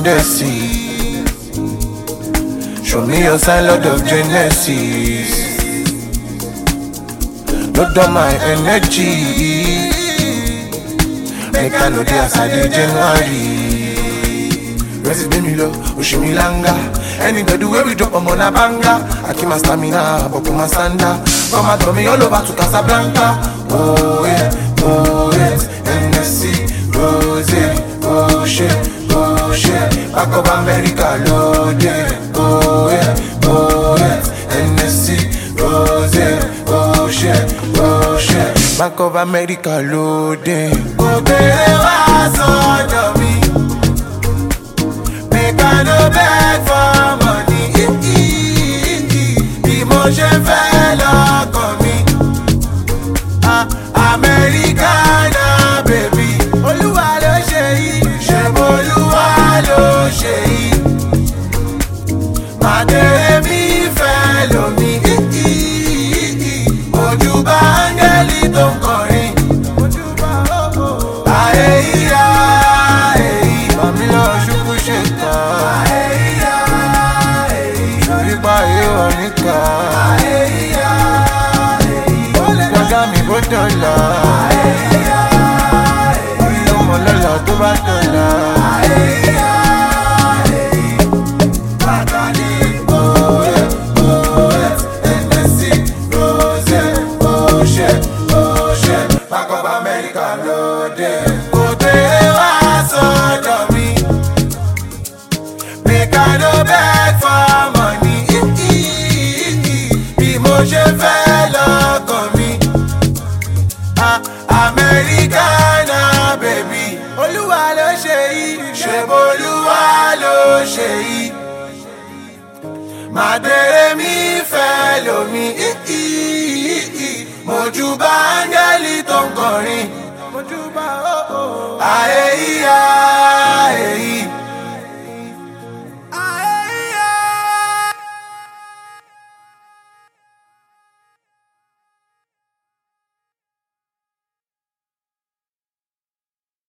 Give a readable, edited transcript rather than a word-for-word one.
tendency. Show me your sign, Lord of Genesis. Load on my energy. Make I know the as I did January. Rest be me low, Ushimi Langa. Anybody do where we drop on a banga. I keep my stamina, but my standa. Come and throw me all over to Casablanca. Oh yeah, NSC, Rose, oh shit, back of America loaded. Oh yeah, NSC, Rose, oh shit, back of America loaded. Oh baby, what's on me? Make I no beg for money. Emotion fell on me. Americana baby. Olúwa ló ṣe yìí. Ṣé Olúwa ló ṣe yìí? Màdèrè mi fẹ́ lómi. Ojúbà áńgẹ́lì tó ń kọrin. Ayé ìyá èyí. Màmí lọ ṣubú ṣe kàn. Sórí báyé wọ̀ níkà. Gbọ́dọ̀ mi bó dọ̀là. Orí ọmọ lọ́la tó bá dọ̀là. Back of America loaded. Òde wá sọ́dọ̀ mi. Make I no beg for money. Bí mo ṣe fẹ́ lọ́kàn mi. Americana baby. Olúwa ló ṣe yìí. Ṣé Olúwa ló ṣe yìí? Màdèrè mi fẹ́ lómi. Mojúbà áńgẹ́lì tó ń kọrin. Ayé ìyá.